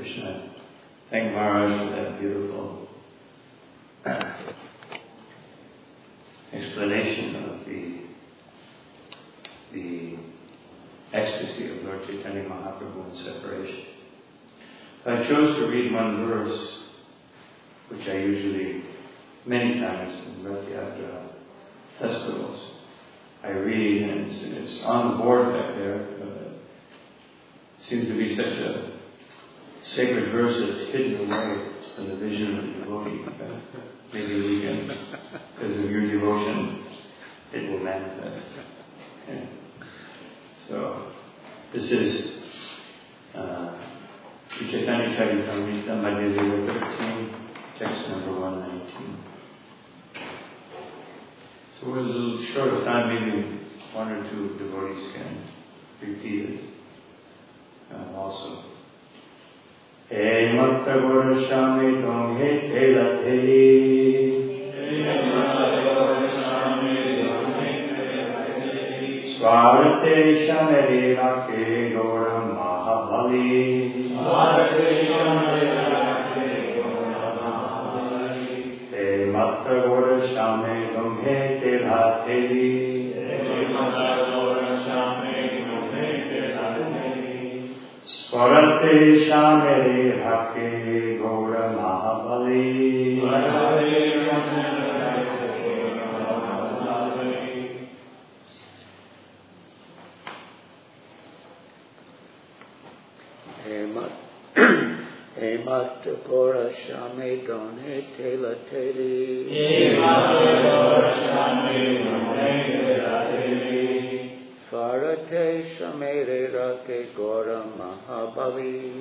Krishna. Thank Maharaj for that beautiful explanation of the ecstasy of Lord Chaitanya Mahaprabhu in separation. I chose to read one verse, which I usually, many times in Rath Yatra festivals, I read, and it's on the board back there. It seems to be such a sacred verse that's hidden away from the vision of the devotee. Maybe we can, because of your devotion, it will manifest. Yeah. So, this is Chaitanya Charitamrita, Madhya Lila 13, text number 119. So we're a little short of time, maybe one or two devotees can repeat it also. He matta gora shami dong he tela teli. Swarate shamere rake gora mahabali. He matta gora shami dong he tela teli. Swarate shamere rake gora mahabali. Emat gora shame done tela teli. Swarate shamere rake gora mahabali.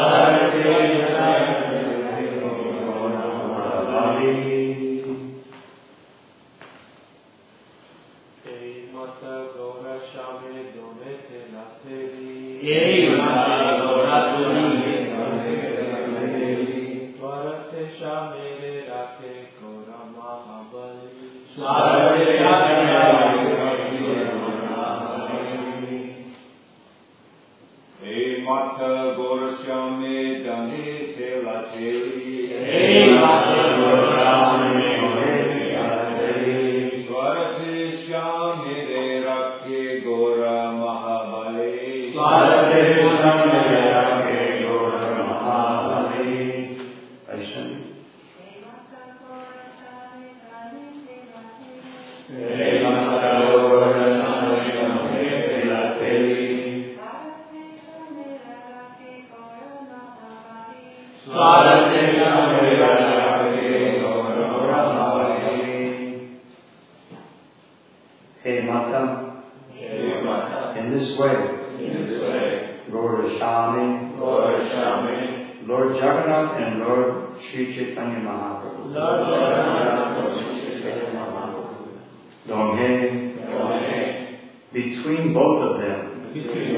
Between both of them,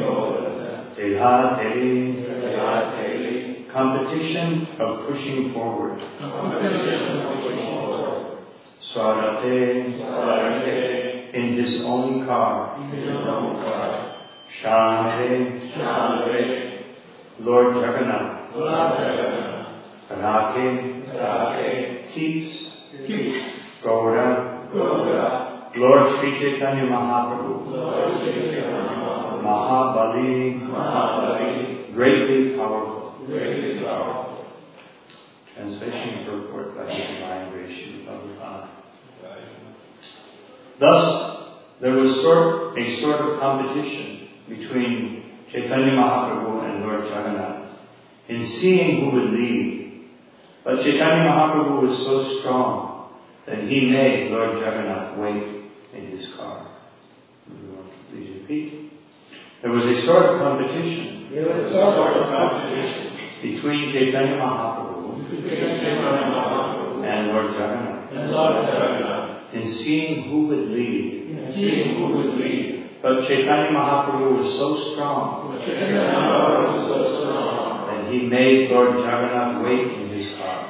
competition of pushing forward. Swarate, in his own car. Shamere, Lord Jagannath. Rake, keeps. Gaura, Lord Sri Chaitanya Mahaprabhu. Mahabali, greatly powerful. Translation and purport by His Divine Grace Srila Prabhupada. Thus, there was a sort of competition between Chaitanya Mahaprabhu and Lord Jagannath in seeing who would lead. But Chaitanya Mahaprabhu was so strong that he made Lord Jagannath wait in his car. Please repeat. There was a sort of competition between Chaitanya Mahaprabhu and Lord Jagannath in seeing who would lead. But Chaitanya Mahaprabhu was so strong that he made Lord Jagannath wait in his car.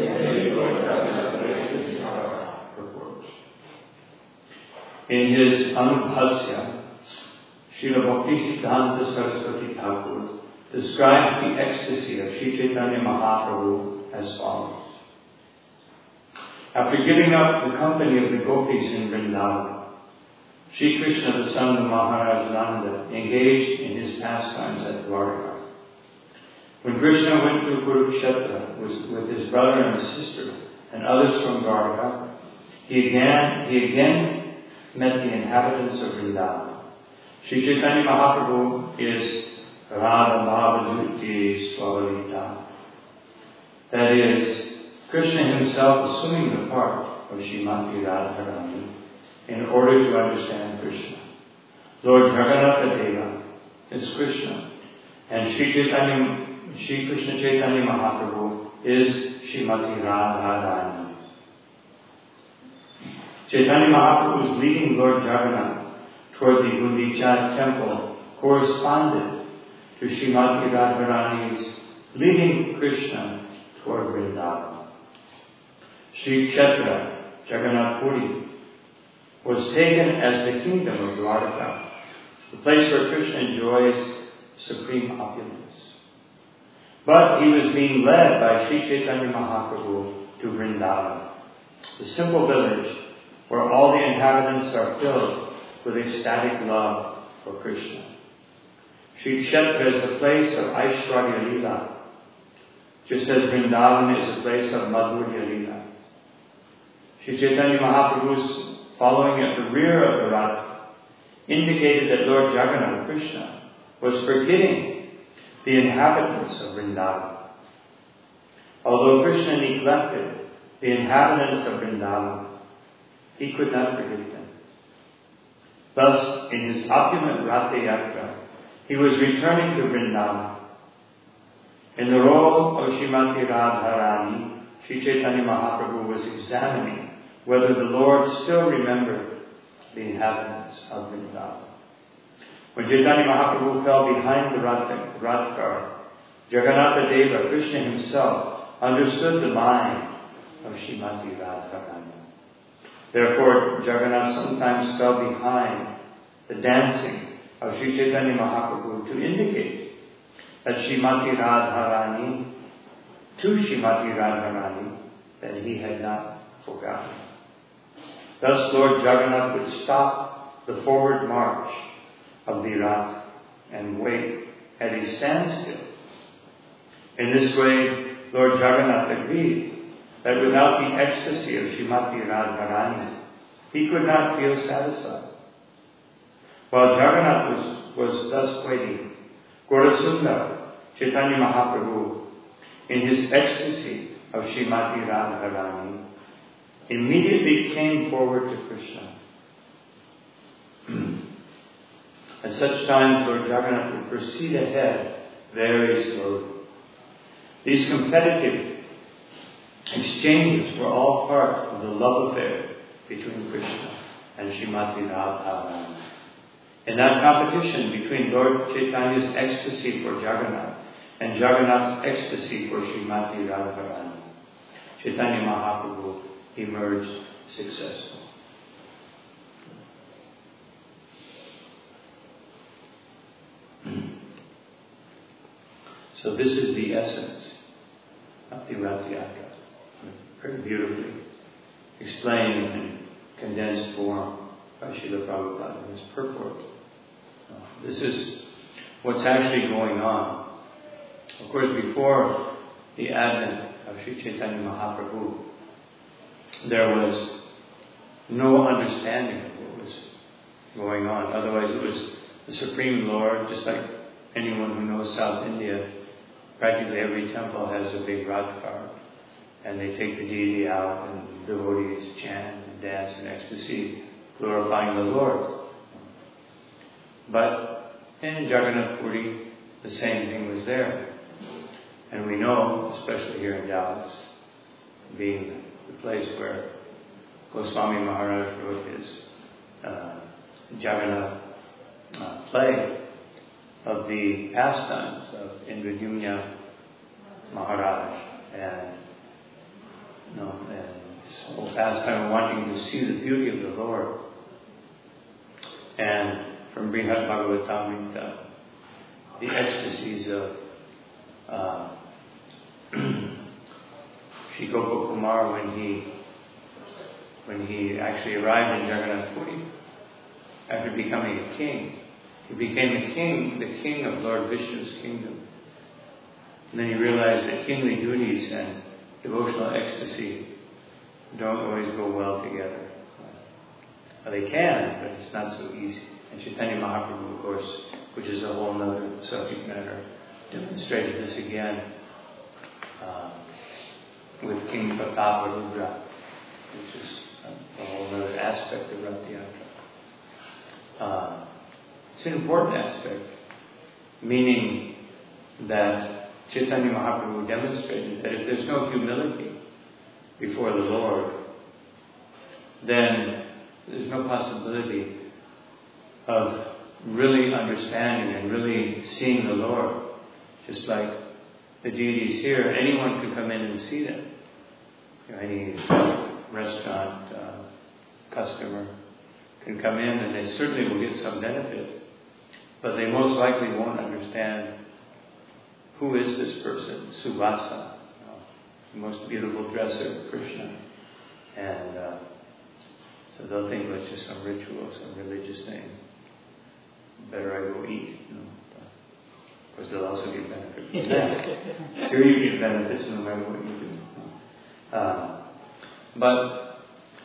In his Anubhasya, Srila Bhakti Siddhanta Saraswati Thakur describes the ecstasy of Sri Chaitanya Mahaprabhu as follows. After giving up the company of the gopis in Vrindavan, Sri Krishna, the son of Maharaj Nanda, engaged in his pastimes at Dwarka. When Krishna went to Kurukshetra with his brother and his sister and others from Dwarka, he again met the inhabitants of Vrindavan. Sri Chaitanya Mahaprabhu is Radha Bhavajuti Swavalita. That is, Krishna himself assuming the part of Srimati Radharani in order to understand Krishna. Lord Jagannatha Deva is Krishna, and Sri Krishna Chaitanya Mahaprabhu is Srimati Radharani. Chaitanya Mahaprabhu is leading Lord Jagannath toward the Gundicha temple corresponded to Srimati Radharani's leading Krishna toward Vrindavan. Sri Kshetra, Jagannath Puri, was taken as the kingdom of Dwarka, the place where Krishna enjoys supreme opulence. But he was being led by Sri Chaitanya Mahaprabhu to Vrindavan, the simple village where all the inhabitants are filled with ecstatic love for Krishna. Sri Kshetra is a place of Aishwarya Lila, just as Vrindavan is a place of Madhurya Lila. Sri Chaitanya Mahaprabhu's following at the rear of the Rath indicated that Lord Jagannath Krishna was forgetting the inhabitants of Vrindavan. Although Krishna neglected the inhabitants of Vrindavan, he could not forget them. Thus, in his opulent Ratha Yatra, he was returning to Vrindavan. In the role of Srimati Radharani, Sri Chaitanya Mahaprabhu was examining whether the Lord still remembered the inhabitants of Vrindavan. When Chaitanya Mahaprabhu fell behind the Rath car, Jagannatha Deva, Krishna himself, understood the mind of Srimati Radharani. Therefore, Jagannath sometimes fell behind the dancing of Sri Chaitanya Mahaprabhu to indicate that Srimati Radharani, to Srimati Radharani, that he had not forgotten. Thus, Lord Jagannath would stop the forward march of the Rath and wait at a standstill. In this way, Lord Jagannath agreed that without the ecstasy of Srimati Radharani, he could not feel satisfied. While Jagannath was thus waiting, Gaurasundar, Chaitanya Mahaprabhu, in his ecstasy of Srimati Radharani, immediately came forward to Krishna. At such times, Lord Jagannath would proceed ahead very slowly. These competitive exchanges were all part of the love affair between Krishna and Srimati Radharani. In that competition between Lord Chaitanya's ecstasy for Jagannath and Jagannath's ecstasy for Srimati Radharani, Chaitanya Mahaprabhu emerged successful. So this is the essence of the Rath Yatra, very beautifully explained in condensed form by Srila Prabhupada in his purport. This is what's actually going on. Of course, before the advent of Sri Chaitanya Mahaprabhu, there was no understanding of what was going on. Otherwise, it was the Supreme Lord, just like anyone who knows South India. Practically every temple has a big Rath car, and they take the deity out, and devotees chant and dance in ecstasy, glorifying the Lord. But in Jagannath Puri, the same thing was there. And we know, especially here in Dallas, being the place where Goswami Maharaj wrote his Jagannath play of the pastimes of Indradyumna Maharaj and his whole pastime of wanting to see the beauty of the Lord. And from Brihad Bhagavatamrita, the ecstasies of Sri Gopa Kumar, when he actually arrived in Jagannath Puri, after becoming a king, he became the king of Lord Vishnu's kingdom. And then he realized that kingly duties and devotional ecstasy don't always go well together. Well, they can, but it's not so easy. And Chaitanya Mahaprabhu, of course, which is a whole other subject matter, demonstrated this again with King Prataparudra, which is a whole other aspect of Rath Yatra. It's an important aspect, meaning that Chaitanya Mahaprabhu demonstrated that if there's no humility before the Lord, then there's no possibility of really understanding and really seeing the Lord. Just like the deities here, anyone can come in and see them. Any restaurant customer can come in and they certainly will get some benefit, but they most likely won't understand who is this person, Subhasa, the most beautiful dresser of Krishna. And so they'll think it's just some ritual, some religious thing. Better I go eat. Of course, they'll also get benefit from that. Here you get benefits no matter what you do. But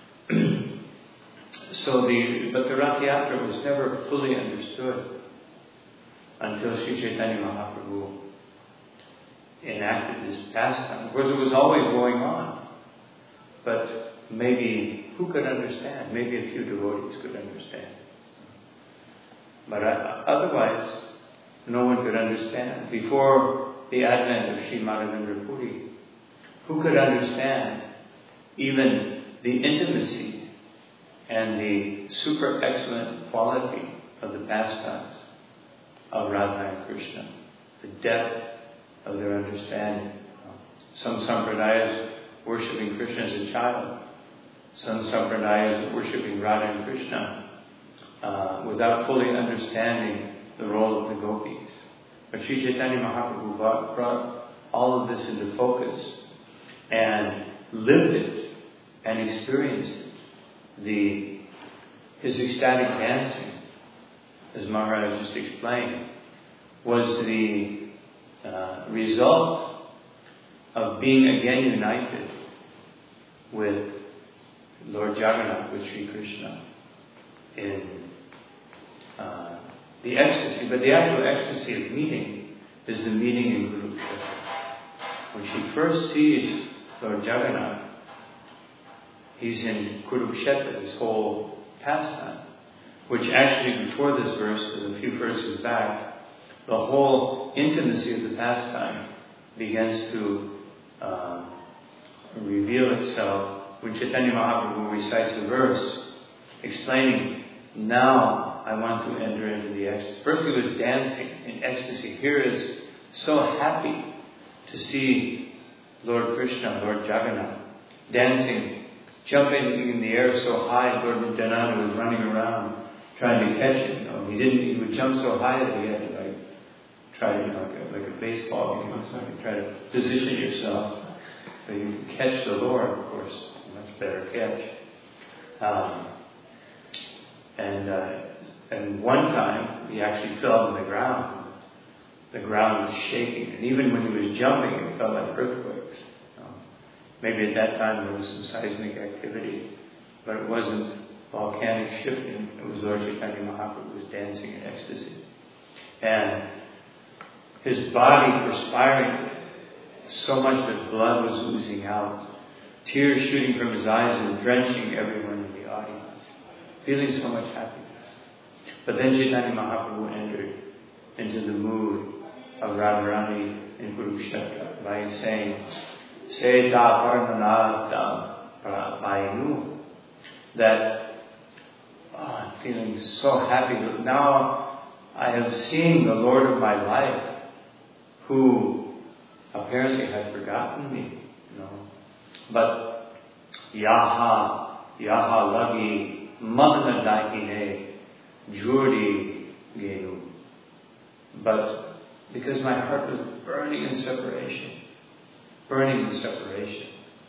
the Rath Yatra was never fully understood until Sri Chaitanya Mahaprabhu enacted this pastime. Of course, it was always going on, but maybe who could understand? Maybe a few devotees could understand. But otherwise, no one could understand. Before the advent of Sri Madhavendra Puri, who could understand even the intimacy and the super excellent quality of the pastimes of Radha and Krishna, the depth of their understanding? Some sampradayas worshipping Krishna as a child, some sampradayas worshipping Radha and Krishna without fully understanding the role of the gopis. But Sri Chaitanya Mahaprabhu brought all of this into focus and lived it and experienced it. His ecstatic dancing, as Maharaj just explained, was the result of being again united with Lord Jagannath, with Sri Krishna, in the ecstasy. But the actual ecstasy of meeting is the meeting in Kurukshetra. When she first sees Lord Jagannath, he's in Kurukshetra, this whole pastime, which actually before this verse, a few verses back, the whole intimacy of the pastime begins to reveal itself when Chaitanya Mahaprabhu recites a verse explaining, now I want to enter into the ecstasy. First he was dancing in ecstasy. Here is so happy to see Lord Krishna, Lord Jagannath, dancing, jumping in the air so high. Lord Nityananda was running around trying to catch him. He would jump so high that he had to try to, like a baseball game or something, try to position yourself so you can catch the Lord, of course, a much better catch. And one time he actually fell to the ground. The ground was shaking, and even when he was jumping, it felt like earthquakes. Maybe at that time there was some seismic activity, but it wasn't volcanic shifting. It was Lord Chaitanya Mahaprabhu who was dancing in ecstasy. And his body perspiring so much that blood was oozing out, tears shooting from his eyes and drenching everyone in the audience, feeling so much happiness. But then Chaitanya Mahaprabhu entered into the mood of Radharani in Kurukshetra by saying, Seta Parananadam Prabhainu, that I'm feeling so happy that now I have seen the Lord of my life, who apparently had forgotten me, But Yaha Lagi Magna Daikine Juri Genu. But because my heart was burning in separation,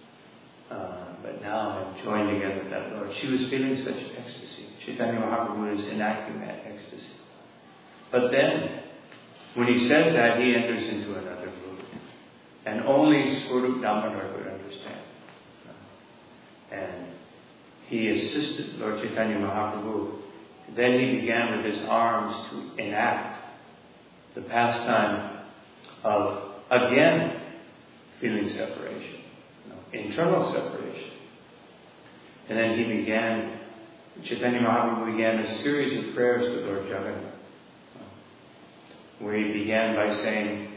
But now I'm joined again with that Lord. She was feeling such ecstasy. Chaitanya Mahaprabhu is enacting that ecstasy. But then, when he says that, he enters into another mood. And only Swarup Damodar could understand. And he assisted Lord Chaitanya Mahaprabhu. Then he began with his arms to enact the pastime of, again, feeling separation. Internal separation. And then Chaitanya Mahaprabhu began a series of prayers to Lord Jagannath, where he began by saying,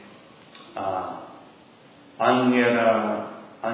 Anyara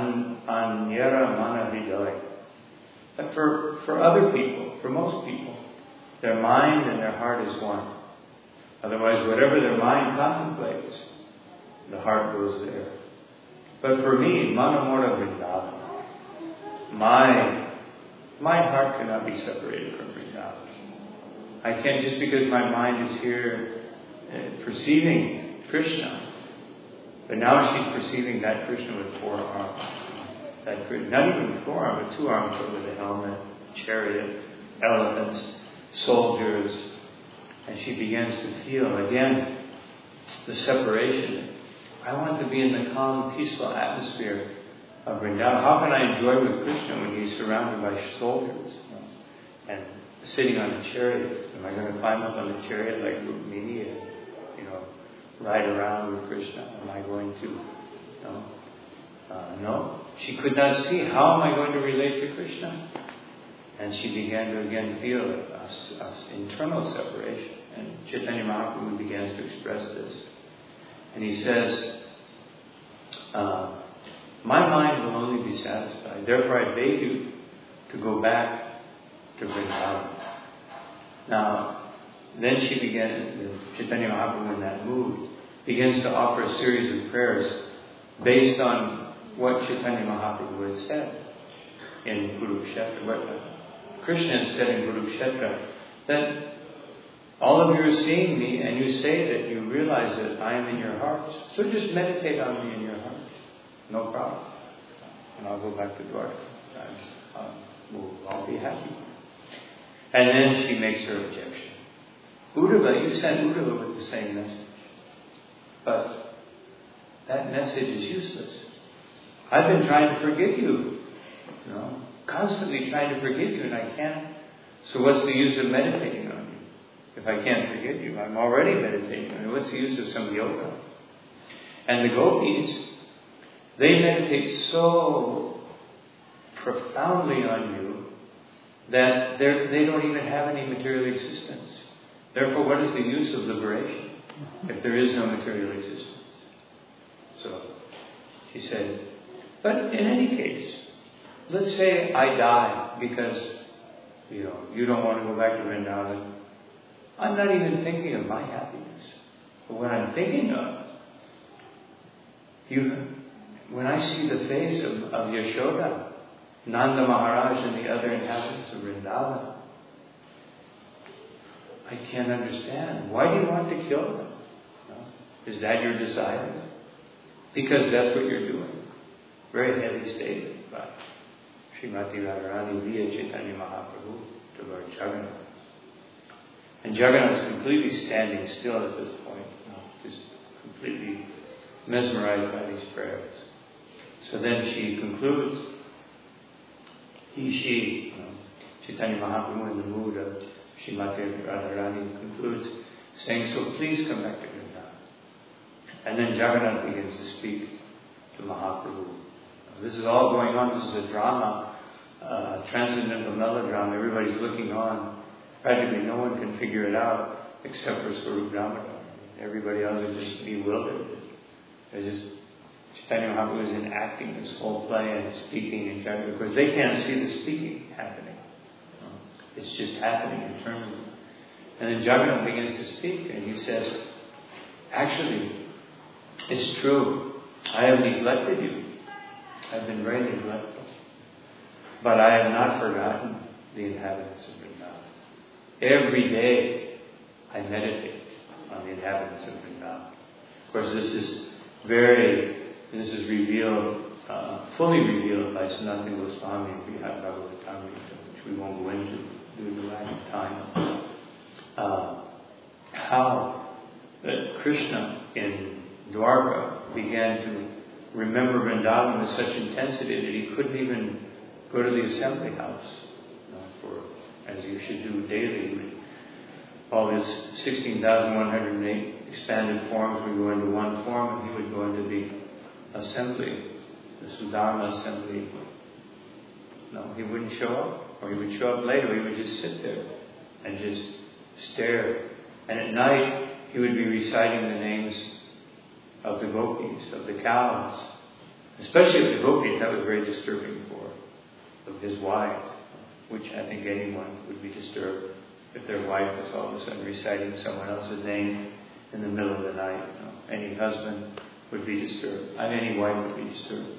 mana hridaya. But for other people, for most people, their mind and their heart is one. Otherwise, whatever their mind contemplates, the heart goes there. But for me, Manamora Vrindavan, my heart cannot be separated from Vrindavan. I can't, just because my mind is here perceiving Krishna, but now she's perceiving that Krishna with 4 arms. Not even with 4 arms, but 2 arms, but with a helmet, chariot, elephants, soldiers. And she begins to feel again the separation. I want to be in the calm, peaceful atmosphere of Vrindavan. How can I enjoy with Krishna when he's surrounded by soldiers and sitting on a chariot? Am I going to climb up on the chariot like Rukmini and, ride around with Krishna? Am I going to? No. She could not see. How am I going to relate to Krishna? And she began to again feel a internal separation. And Chaitanya Mahaprabhu begins to express this. And he says, my mind will only be satisfied. Therefore I beg you to go back to Vrindavan. Now, then she began, Chaitanya Mahaprabhu in that mood, begins to offer a series of prayers based on what Chaitanya Mahaprabhu had said in Kurukshetra. What Krishna has said in Kurukshetra, that all of you are seeing me and you say that you realize that I am in your hearts. So just meditate on me in your heart. No problem. And I'll go back to Dwarka. We'll all be happy. And then she makes her objection. Uddhava, you sent Uddhava with the same message. But that message is useless. I've been trying to forgive you. Constantly trying to forgive you and I can't. So what's the use of meditating on you? If I can't forgive you, I'm already meditating. I mean, what's the use of some yoga? And the gopis, they meditate so profoundly on you that they don't even have any material existence. Therefore, what is the use of liberation if there is no material existence? So, she said, but in any case, let's say I die because, you don't want to go back to Vrindavan. I'm not even thinking of my happiness. But what I'm thinking of, when I see the face of Yashoda, Nanda Maharaj and the other inhabitants of Vrindavan, I can't understand. Why do you want to kill them? Is that your desire? Because that's what you're doing. Very heavy statement by Srimati Radharani via Chaitanya Mahaprabhu to Lord Jagannath. And Jagannath is completely standing still at this point, just completely mesmerized by these prayers. So then she concludes, Chaitanya Mahaprabhu in the mood of Srimati Radharani concludes saying, so please come back to Vrindavan. And then Jagannath begins to speak to Mahaprabhu. This is all going on. This is a drama, transcendental melodrama. Everybody's looking on. Practically no one can figure it out except for Swarup Damodar. Everybody else is just bewildered. Chaitanya Mahaprabhu is enacting this whole play and speaking in Jagannath because they can't see the speaking happening. It's just happening internally. And then Jagannath begins to speak and he says, actually, it's true. I have neglected you. I've been very neglectful. But I have not forgotten the inhabitants of Vrindavan. Every day I meditate on the inhabitants of Vrindavan. Of course, this is revealed fully revealed by Sanatana Goswami and Brihad Bhagavatamrita, which we won't go into due to lack of time. How that Krishna in Dwarka began to remember Vrindavan with such intensity that he couldn't even go to the assembly house, as you should do daily. All his 16,108 expanded forms would go into one form, and he would go into the assembly, the Sudharma assembly. No, he wouldn't show up, or he would show up later. He would just sit there and just stare. And at night, he would be reciting the names of the gopis, of the cows. Especially of the gopis, that was very disturbing of his wives, which I think anyone would be disturbed if their wife was all of a sudden reciting someone else's name in the middle of the night. Any husband would be disturbed. Any wife would be disturbed.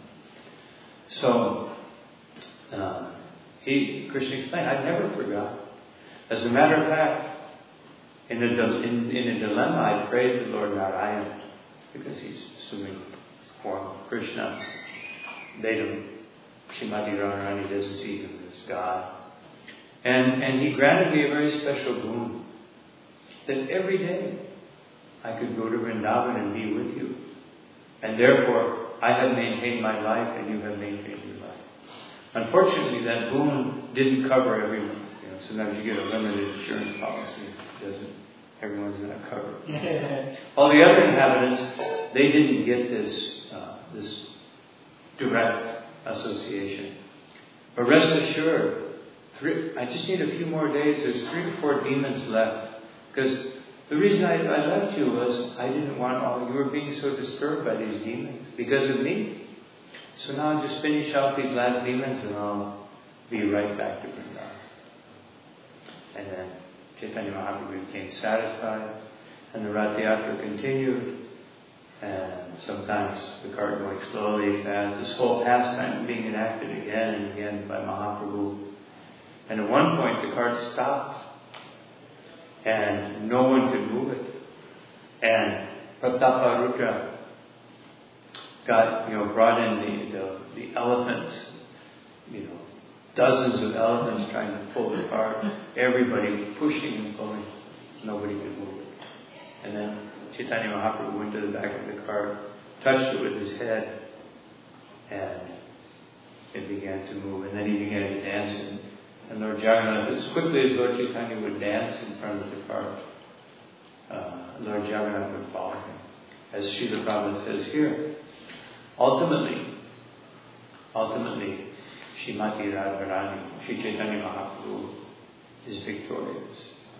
So, Krishna explained, I've never forgotten. As a matter of fact, in a dilemma, I prayed to Lord Narayana, because he's assuming form of Krishna. Srimati Radharani doesn't see him as God. And he granted me a very special boon, that every day I could go to Vrindavan and be with you. And therefore, I have maintained my life and you have maintained your life. Unfortunately, that boon didn't cover everyone. Sometimes you get a limited insurance policy. Everyone's not covered. All the other inhabitants, they didn't get this direct association. But rest assured, I just need a few more days. There's 3 to 4 demons left. Because the reason I left you was I didn't want you were being so disturbed by these demons because of me. So now I'll just finish out these last demons and I'll be right back to Vrindavan. And then Chaitanya Mahaprabhu became satisfied, and the Rath Yatra continued, and sometimes the cart going slowly, fast, this whole pastime being enacted again and again by Mahaprabhu. And at one point the cart stopped, and no one could move it. And Prataparudra brought in the elephants, dozens of elephants trying to pull the cart, everybody pushing and pulling. Nobody could move it. And then Chaitanya Mahaprabhu went to the back of the cart, touched it with his head, and it began to move. And then he began to dance. And Lord Jagannath, as quickly as Lord Chaitanya would dance in front of the cart, Lord Jagannath would follow him. As Srila Prabhupada says here, ultimately, Srimati Radharani, Sri Chaitanya Mahaprabhu is victorious.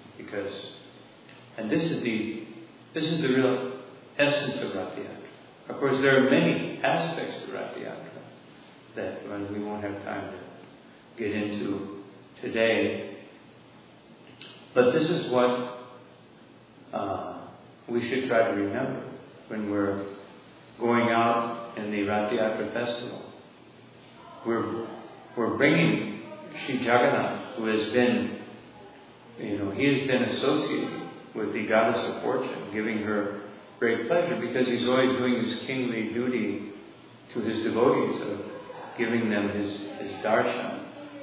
And this is the real essence of Rath Yatra. Of course, there are many aspects to Rath Yatra that we won't have time to get into today. But this is what we should try to remember when we're going out in the Rath Yatra festival. We're bringing Sri Jagannath, who has been, he's been associated with the goddess of fortune, giving her great pleasure because he's always doing his kingly duty to his devotees of giving them his darshan.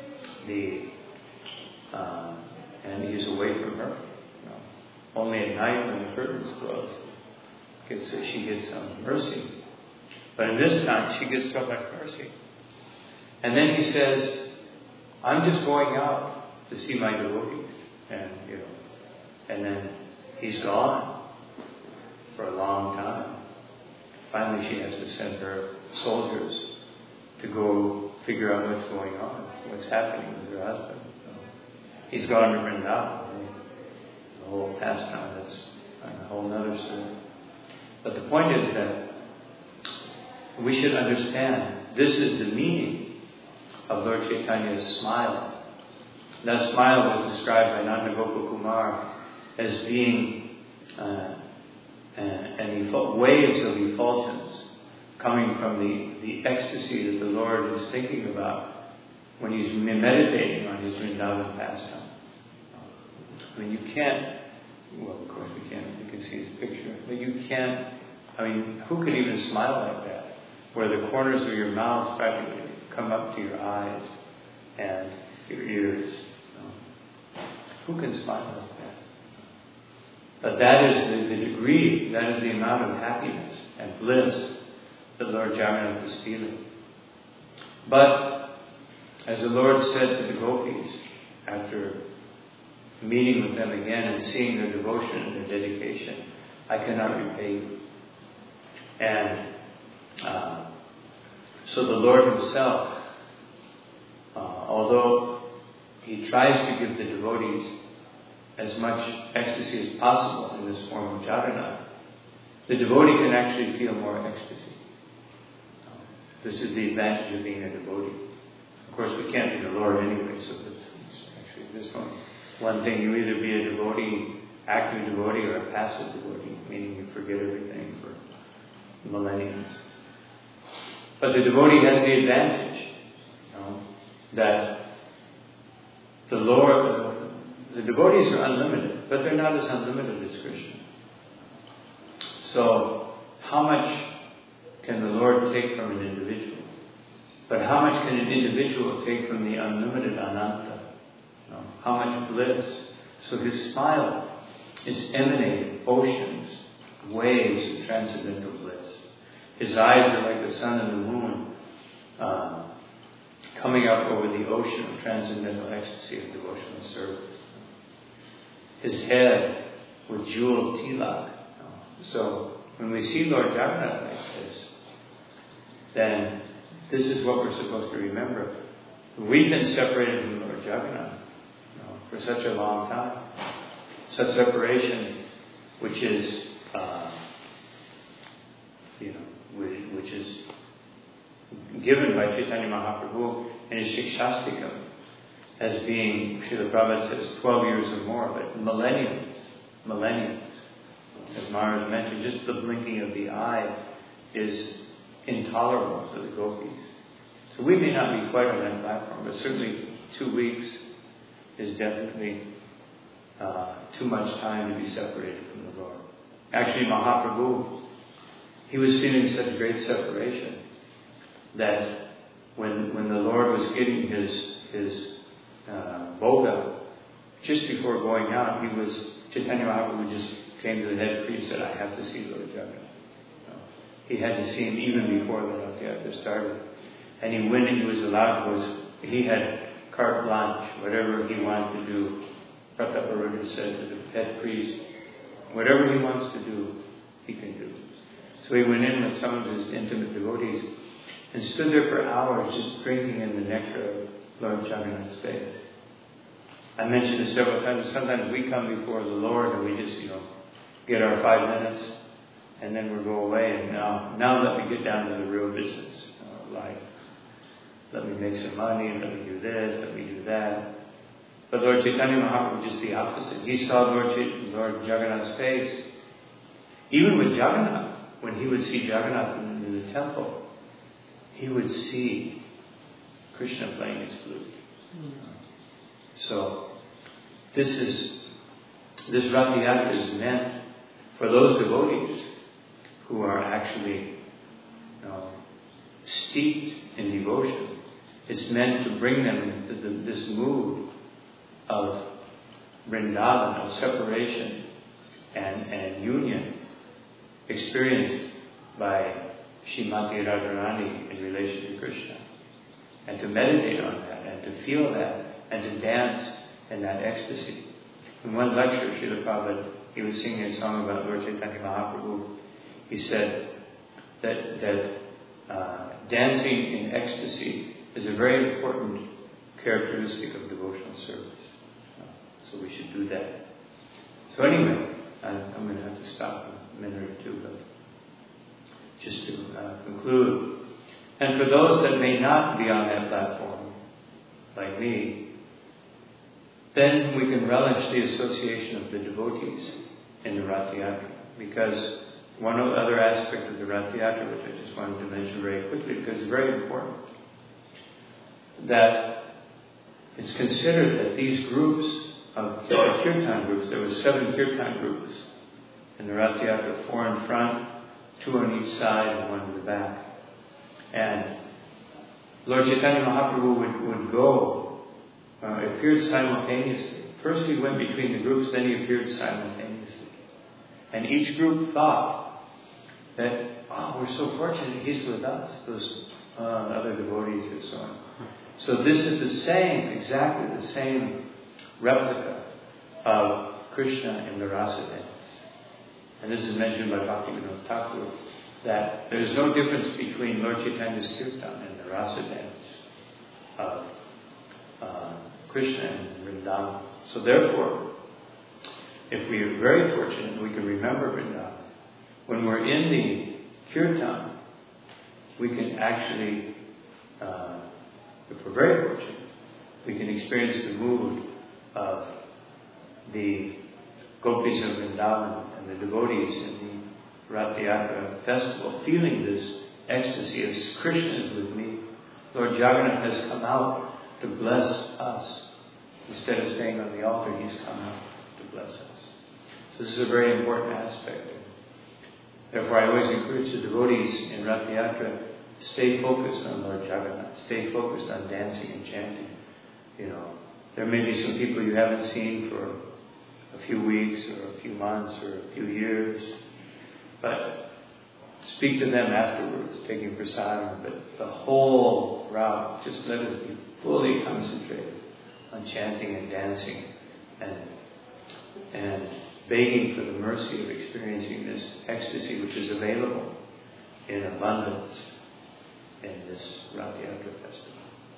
And he's away from her. Only at night when the curtains close, she gets some mercy. But in this time, she gets so much mercy. And then he says, I'm just going out to see my devotees. And then he's gone for a long time. Finally, she has to send her soldiers to go figure out what's going on, what's happening with her husband. He's gone to Vrindavan. It's a whole pastime. That's a whole other story. But the point is that we should understand this is the meaning of Lord Chaitanya's smile. That smile was described by Nanda Gopakumar as being waves of effulgence coming from the ecstasy that the Lord is thinking about when he's meditating on his Vrindavan pastime. I mean, you can't, well, of course we can't, you can see his picture, but you can't, who could even smile like that? where the corners of your mouth practically come up to your eyes and your ears. Who can smile like that? But that is the degree, that is the amount of happiness and bliss that Lord Jagannath is feeling. But, as the Lord said to the gopis, after meeting with them again and seeing their devotion and their dedication, I cannot repay you. And so the Lord himself, although he tries to give the devotees as much ecstasy as possible in this form of Jagannath, the devotee can actually feel more ecstasy. This is the advantage of being a devotee. Of course, we can't be the Lord anyway, so it's actually this one thing. You either be a devotee, active devotee, or a passive devotee, meaning you forget everything for millenniums. But the devotee has the advantage, that the Lord, the devotees are unlimited, but they're not as unlimited as Krishna. So, how much can the Lord take from an individual? But how much can an individual take from the unlimited Ananta? How much bliss? So his smile is emanating oceans, waves of transcendental bliss. His eyes are like the sun and the moon, coming up over the ocean of transcendental ecstasy of devotional service. His head with jeweled tilak. So when we see Lord Jagannath like this, then this is what we're supposed to remember. We've been separated from Lord Jagannath for such a long time. Such separation, which is, which is given by Chaitanya Mahaprabhu in his Shikshastikam as being, Srila Prabhupada says, 12 years or more, but millenniums. As Maharaj mentioned, just the blinking of the eye is intolerable to the gopis. So we may not be quite on that platform, but certainly 2 weeks is definitely too much time to be separated from the Lord. Actually, Mahaprabhu, he was feeling such great separation that when the Lord was getting his boga, just before going out, Chaitanya Mahaprabhu just came to the head priest and said, I have to see Lord Jagannath. He had to see him even before the Rath Yatra started. And he went and he was allowed to, he had carte blanche, whatever he wanted to do. Prataparudra said to the head priest, whatever he wants to do, he can do. So he went in with some of his intimate devotees and stood there for hours just drinking in the nectar of Lord Jagannath's face. I mentioned this several times. Sometimes we come before the Lord and we just, get our 5 minutes and then we go away. And now let me get down to the real business of life. Let me make some money, let me do this, let me do that. But Lord Chaitanya Mahaprabhu was just the opposite. He saw Lord Jagannath's face. Even with Jagannath, when he would see Jagannath in the temple, he would see Krishna playing his flute. So, this Rath Yatra is meant for those devotees who are actually steeped in devotion. It's meant to bring them into this mood of Vrindavan, of separation and union experienced by Srimati Radharani in relation to Krishna. And to meditate on that, and to feel that, and to dance in that ecstasy. In one lecture, Srila Prabhupada, he was singing a song about Lord Chaitanya Mahaprabhu. He said that dancing in ecstasy is a very important characteristic of devotional service. So we should do that. So anyway, I'm going to have to stop in a minute or two, but just to conclude. And for those that may not be on that platform, like me, then we can relish the association of the devotees in the Rath Yatra. Because one other aspect of the Rath Yatra, which I just wanted to mention very quickly, because it's very important, that it's considered that these groups of kirtan groups, there were 7 kirtan groups in the Rath Yatra, 4 in front, 2 on each side, and 1 in the back. And Lord Chaitanya Mahaprabhu would go, appeared simultaneously. First he went between the groups, then he appeared simultaneously. And each group thought that, oh, we're so fortunate he's with us, those other devotees and so on. So this is exactly the same replica of Krishna in the Rasa dance. And this is mentioned by Bhaktivinoda Thakur, that there's no difference between Lord Chaitanya's kirtan and the Rasa dance of Krishna and Vrindavan. So therefore, if we are very fortunate, we can remember Vrindavan. When we're in the kirtan, we can actually, if we're very fortunate, we can experience the mood of the gopis of Vrindavan and the devotees in the Rath Yatra festival, feeling this ecstasy as Krishna is with me. Lord Jagannath has come out to bless us. Instead of staying on the altar, he's come out to bless us. So this is a very important aspect. Therefore, I always encourage the devotees in Rath Yatra to stay focused on Lord Jagannath, stay focused on dancing and chanting. There may be some people you haven't seen for a few weeks or a few months or a few years, but speak to them afterwards, taking prasadam. But the whole route, just let us be fully concentrated on chanting and dancing and begging for the mercy of experiencing this ecstasy which is available in abundance in this Rath Yatra festival.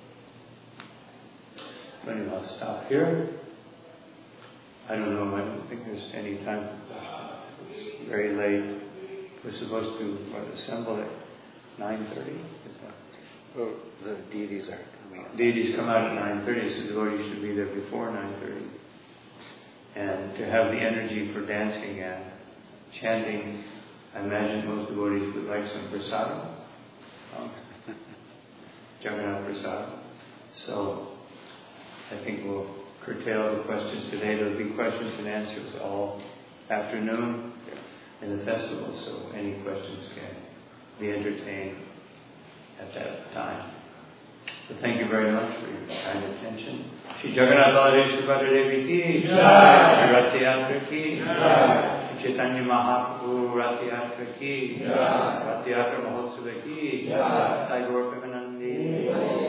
So anyway, I'll stop here. I don't know, I don't think there's any time for questions. It's very late. We're supposed to assemble at 9:30. Oh, the deities are coming out. Deities come out at 9:30, so the devotees should be there before 9:30. And to have the energy for dancing and chanting, I imagine most devotees would like some prasadam. Jagannath prasadam. So I think we'll curtail the questions today. There will be questions and answers all afternoon in the festival, so any questions can be entertained at that time. So thank you very much for your kind attention. Shri Jagannath Baladev Subhadra Devi ki Jai. Shri Rath Yatra ki Jai. Shri Chaitanya Mahaprabhu Rath Yatra ki Jai. Rath Yatra Mahotsava ki Jai. Sai Gaur Premanandi.